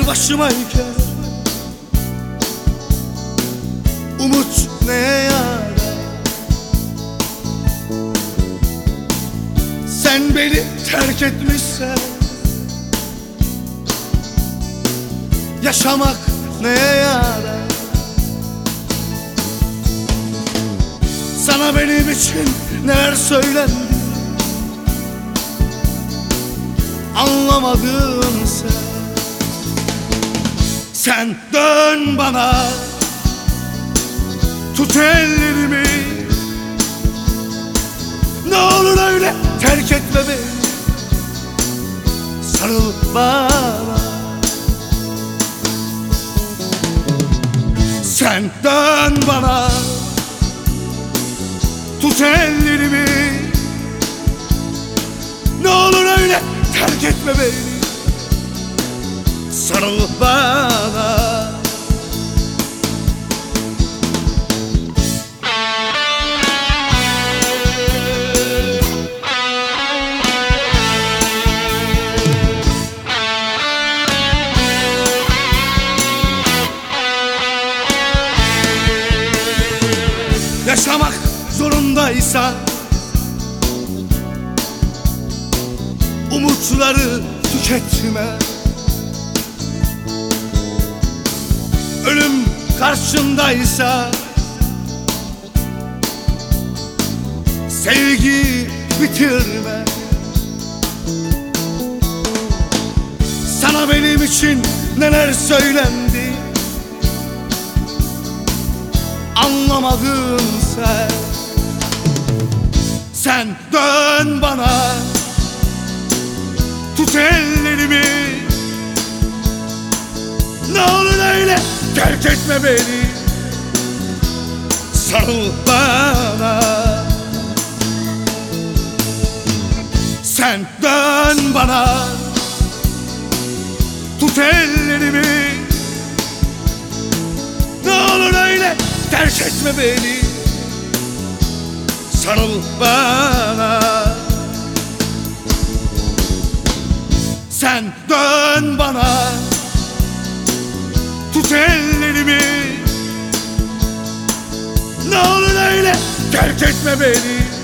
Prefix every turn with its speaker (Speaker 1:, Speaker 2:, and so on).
Speaker 1: bir başımayken umut neye yarar? Sen beni terk etmişsen yaşamak neye yarar? Sana benim için neler söylendi, anlamadın sen. Sen dön bana, tut ellerimi, ne olur öyle terk etme beni. Sarıl bana. Sen dön bana, tut ellerimi, ne olur öyle terk etme beni. Sarıl bana. Yaşamak zorundaysa umutları tüketme. Ölüm karşındaysa sevgi bitirme. Sana benim için neler söylendi, anlamadın sen. Sen dön bana, tut ellerimi, ne olur öyle terk etme beni. Sarıl bana. Sen dön bana, tut ellerimi, ne olur öyle terk etme beni. Sarıl bana. Sen dön bana, tut ellerimi, ne olur öyle terk etme beni.